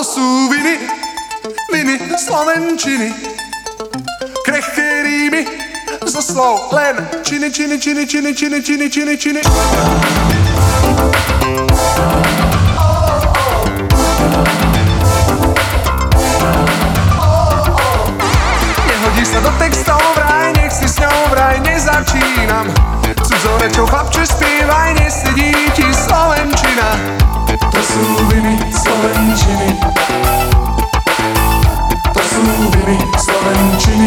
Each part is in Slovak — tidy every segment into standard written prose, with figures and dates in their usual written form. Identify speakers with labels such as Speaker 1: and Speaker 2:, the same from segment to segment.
Speaker 1: To sú viny, viny Slovenčiny. Krehké rímy zo slov len činy, činy, činy, činy, činy, činy, činy, činy. Nehodí sa do textov vraj, nech si s ňou vraj nezačínam. Cudzorečou chlapče spievaj, nesedí ti Slovenčina. To sú viny Slovenčiny. To sú viny Slovenčiny.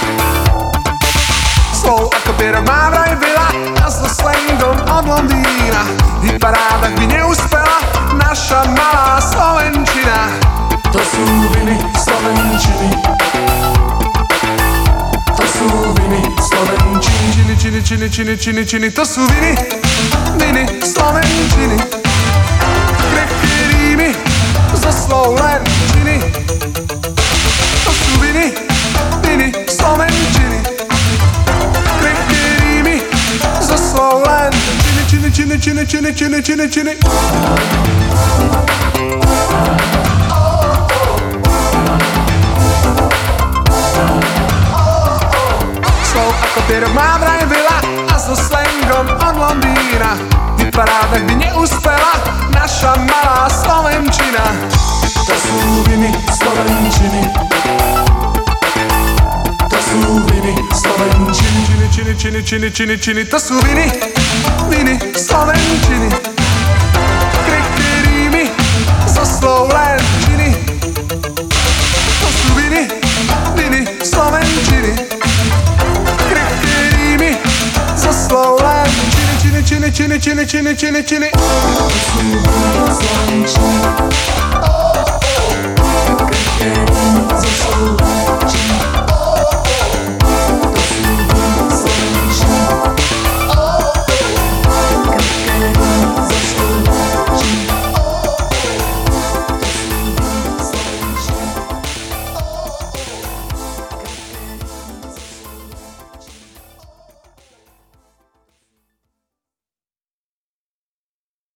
Speaker 1: Slov ako pierok má vraj veľa a so slangom od Londýna. V hitparádach by neúspela naša malá Slovenčina. To sú viny Slovenčiny. To sú viny Slovenčiny. Činy, činy, činy, činy, činy, činy. To sú viny, viny Slovenčiny. Krehké rímy zo slov len činy. To sú viny, viny Slovenčiny. Krehké rímy zo slov len činy, činy, činy, činy, činy, činy, činy. Slov ako pierok má vraj veľa a so slangom od Londýna. V hitparádach by neúspela naša malá Slovenčina. To sú viny Slovenčiny. To sú viny Slovenčiny. Činy, činy, činy, činy, činy, činy. To sú viny, viny Slovenčiny. Krehké rímy zo slov len činy. To sú viny, viny Slovenčiny. Krehké rímy zo slov len činy, činy, činy, činy, činy, činy, činy, činy. To sú viny Slovenčiny.